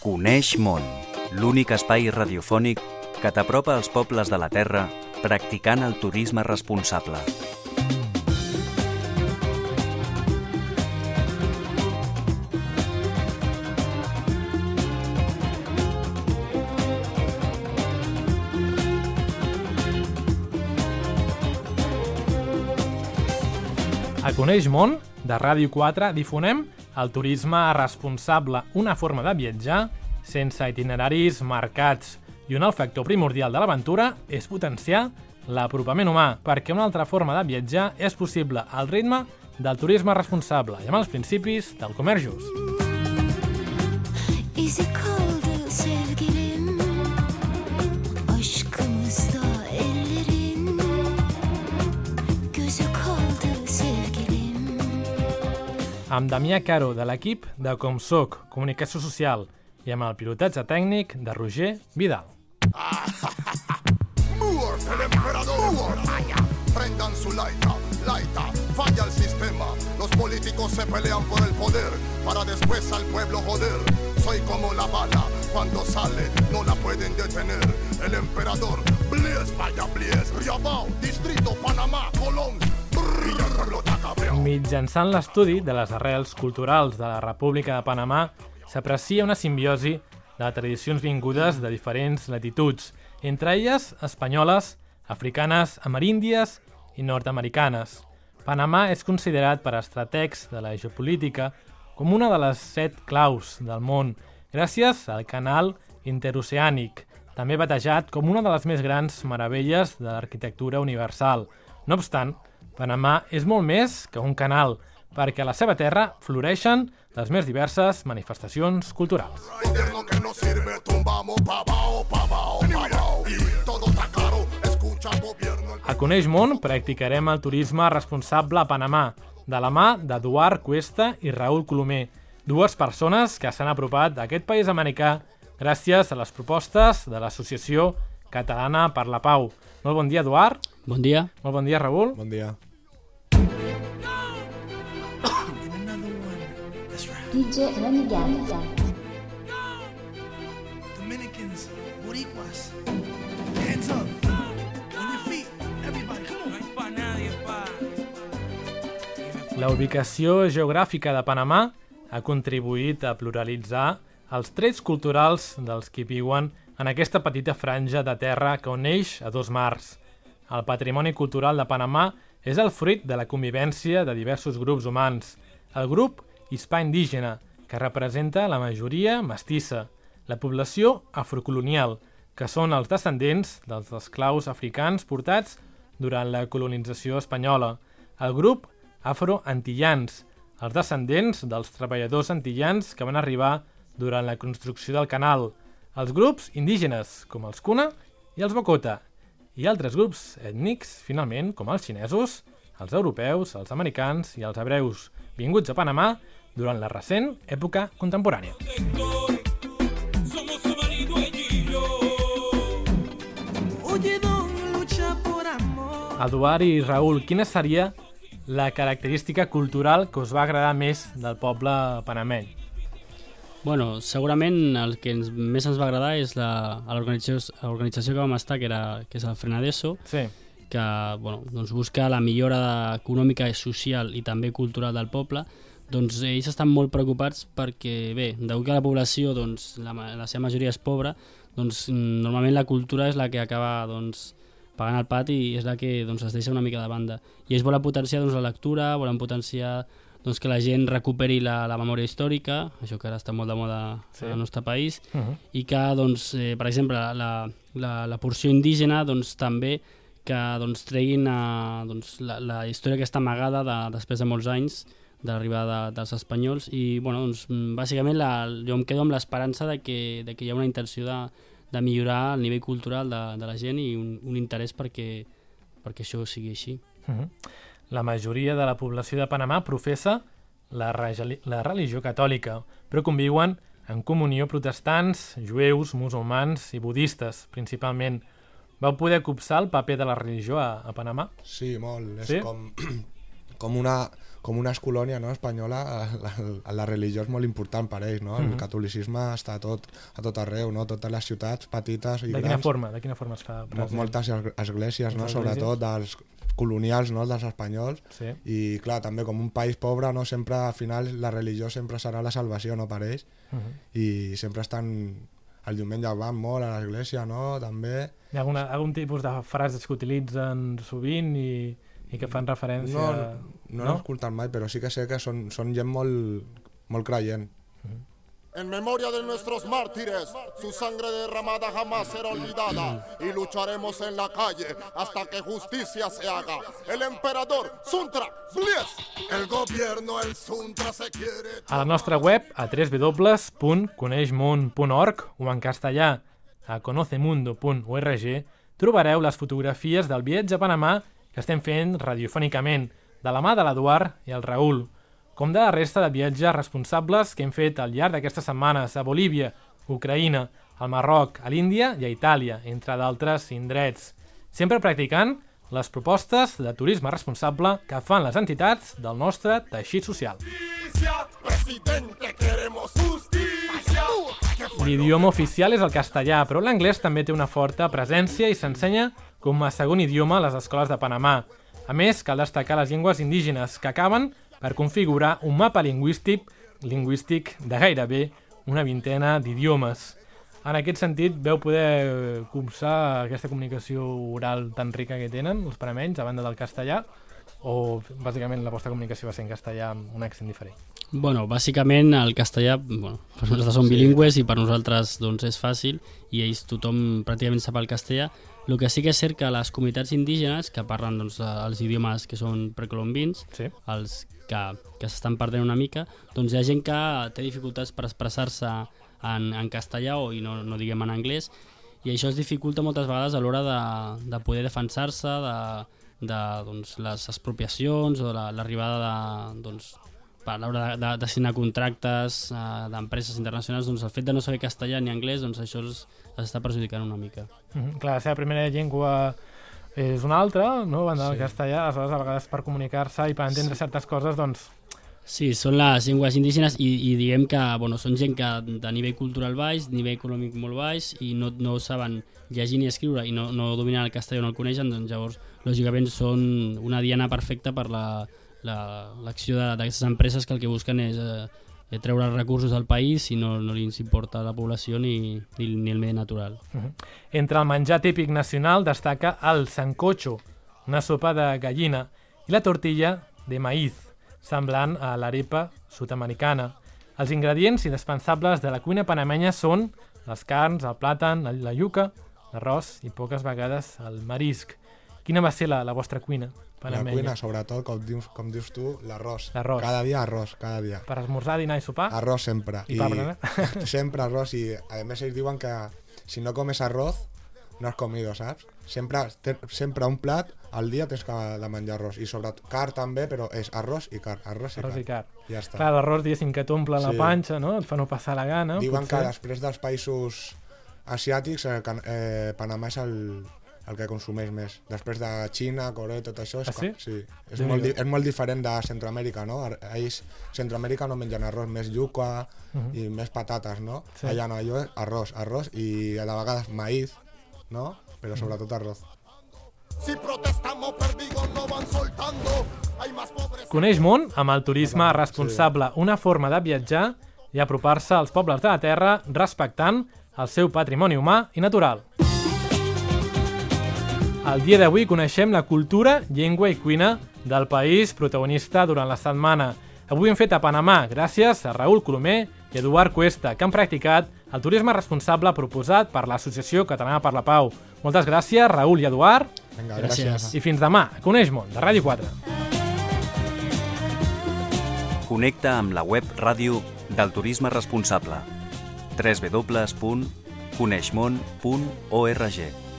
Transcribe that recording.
Coneix món, l'únic espai radiofònic que t'apropa als pobles de la Terra practicant el turisme responsable. A Coneix món, de Ràdio 4, difonem el turisme responsable, una forma de viatjar sense itineraris marcats. I un alt factor primordial de l'aventura és potenciar l'apropament humà, perquè una altra forma de viatjar és possible al ritme del turisme responsable i amb els principis del comerç just. Amb Damià Caro, de l'equip de Com Soc, Comunicació Social, i amb el pilotatge tècnic de Roger Vidal. El emperador falla. Prendan su laita, falla el sistema. Los políticos se pelean por el poder para después al pueblo joder. Soy como la bala, cuando sale no la pueden detener. El emperador, Blies, vaya Blies, Riabao, Distrito, Panamá, Colón. Mitjançant l'estudi de les arrels culturals de la República de Panamà s'aprecia una simbiosi de tradicions vingudes de diferents latituds, entre elles espanyoles, africanes, ameríndies i nord-americanes. Panamà és considerat per estrategs de la geopolítica com una de les 7 claus del món, gràcies al canal interoceànic, també batejat com una de les més grans meravelles de l'arquitectura universal. No obstant, Panamà és molt més que un canal, perquè a la seva terra floreixen les més diverses manifestacions culturals. A Coneix món practicarem el turisme responsable a Panamà, de la mà d'Eduard Cuesta i Raül Colomer, dues persones que s'han apropat a aquest país americà gràcies a les propostes de l'Associació Catalana per la Pau. Molt bon dia, Eduard. Bon dia. Molt bon dia, Raül. Bon dia. DJ Renegade. Dominicans, Boricuas, hands up, on your feet, everybody, come on. No es pa' nadie, pa. La ubicació geogràfica de Panamà ha contribuït a pluralitzar els trets culturals dels que viuen en aquesta petita franja de terra que uneix a dos mars. El patrimoni cultural de Panamà és el fruit de la convivència de diversos grups humans. El grup hispà-indígena, que representa la majoria mestissa, la població afrocolonial, que són els descendents dels esclaus africans portats durant la colonització espanyola, el grup afroantillans, els descendents dels treballadors antillans que van arribar durant la construcció del canal, els grups indígenes, com els Kuna i els Bokota, i altres grups ètnics, finalment, com els xinesos, els europeus, els americans i els hebreus, vinguts a Panamà durant la recent època contemporània. Eduard i Raül, quina seria la característica cultural que us va agradar més del poble panameny? Bueno, segurament el que més ens va agradar és l'organització que vam estar, que és el Frenadeso, Sí. que doncs busca la millora econòmica, social i també cultural del poble. Doncs ells estan molt preocupats perquè, bé, degut que la població, doncs, la seva majoria és pobra, doncs normalment la cultura és la que acaba pagant el pat i és la que es deixa una mica de banda. I ells volen potenciar la lectura, volen potenciar que la gent recuperi la memòria històrica, això que ara està molt de moda al nostre país, i que, per exemple, la porció indígena també que treguin la història que està amagada després de molts anys de l'arribada dels espanyols i bàsicament jo em quedo amb l'esperança de que hi ha una intenció de millorar el nivell cultural de la gent i un interès perquè això sigui així. La majoria de la població de Panamà professa la religió catòlica, però conviuen en comunió protestants, jueus, musulmans i budistes, principalment. Vau poder copsar el paper de la religió a Panamà? Sí, molt. Sí? És com una com una colònia, no, espanyola, la religió és molt important per ells, no? El catolicisme està a tot arreu, no? Totes les ciutats petites i grans. De quina forma es fa present? Moltes esglésies, no? Sobretot dels colonials, no? Dels espanyols. Sí. I clar, també com un país pobre, no? Sempre al final la religió sempre serà la salvació, no, per ells. I sempre estan... El diumenge van molt a l'església, no? També... Hi ha algun tipus de frases que utilitzen sovint i que fan referència... No l'he escoltat mai, però sí que sé que són gent molt creient. En memoria de nuestros mártires, su sangre derramada jamás será olvidada y lucharemos en la calle hasta que justicia se haga. El emperador Suntra Blies. El gobierno, el Suntra se quiere... A la nostra web, a www.coneixmón.org o en castellà a conocemundo.org, trobareu les fotografies del viatge a Panamà que estem fent radiofònicament, de la mà de l'Eduard i el Raül, com de la resta de viatges responsables que hem fet al llarg d'aquestes setmanes a Bolívia, Ucraïna, al Marroc, a l'Índia i a Itàlia, entre d'altres indrets, sempre practicant les propostes de turisme responsable que fan les entitats del nostre teixit social. L'idioma oficial és el castellà, però l'anglès també té una forta presència i s'ensenya com a segon idioma a les escoles de Panamà. A més, cal destacar les llengües indígenes, que acaben per configurar un mapa lingüístic de gairebé una vintena d'idiomes. En aquest sentit, veu poder cursar aquesta comunicació oral tan rica que tenen els panamenys a banda del castellà, o bàsicament la vostra comunicació va ser en castellà amb un accent diferent? Bueno, bàsicament el castellà, per nosaltres som bilingües i per nosaltres doncs, és fàcil i ells tothom pràcticament sap el castellà. El que sí que és cert que les comunitats indígenes que parlen doncs, els idiomes que són precolombins, els que s'estan perdent una mica, doncs hi ha gent que té dificultats per expressar-se en castellà i no diguem en anglès, i això es dificulta moltes vegades a l'hora de poder defensar-se de doncs, les expropiacions o l'arribada a l'hora de signar contractes d'empreses internacionals, doncs el fet de no saber castellà ni anglès, doncs això està perjudicant una mica. Clar, la seva primera llengua és una altra, no? Banda del castellà, aleshores a vegades per comunicar-se i per entendre certes coses, doncs... Sí, són les llengües indígenes i diguem que són gent que de nivell cultural baix, nivell econòmic molt baix i no saben llegir ni escriure i no dominen el castellà o no el coneixen, doncs llavors lògicament són una diana perfecta per l'acció d'aquestes empreses que el que busquen és treure els recursos del país i no li importa la població ni el medi natural. Entre el menjar típic nacional destaca el sancocho, una sopa de gallina, i la tortilla de maíz, semblant a l'arepa sud-americana. Els ingredients indispensables de la cuina panamenya són les carns, el plàtan, la yuca, l'arròs i poques vegades el marisc. Quina va ser la vostra cuina panamenya? La cuina, sobretot, com dius tu, l'arròs. Cada dia arròs, cada dia. Per esmorzar, dinar i sopar? Arròs sempre. I pa berenar? Sempre arròs i, a més, ells diuen que si no comes arroz, no has comido, saps? Sempre un plat al dia tens de menjar arròs. I sobretot carn també, però és arròs i carn. Arròs i carn. Ja està. Clar, l'arròs, diguéssim, que t'omple la panxa, no? Et fa no passar la gana. Diuen que després dels països asiàtics, Panamà és el que consumeix més. Després de Xina, Corea, tot això... Sí? Sí. És molt diferent de Centroamèrica, no? Ells, Centroamèrica no mengen arròs, més yuca i més patates, no? Allà no, allò és arròs i a de vegades maíz, no? Però sobretot arròs. Coneix món amb el turisme responsable, una forma de viatjar i apropar-se als pobles de la terra respectant el seu patrimoni humà i natural. El dia d'avui coneixem la cultura, llengua i cuina del país protagonista durant la setmana. Avui hem fet a Panamà gràcies a Raül Colomer i Eduard Cuesta, que han practicat el turisme responsable proposat per l'Associació Catalana per la Pau. Moltes gràcies, Raül i Eduard. Vinga, gràcies. I fins demà. Coneix món, de Ràdio 4. Connecta amb la web ràdio del turisme responsable. www.coneixmon.org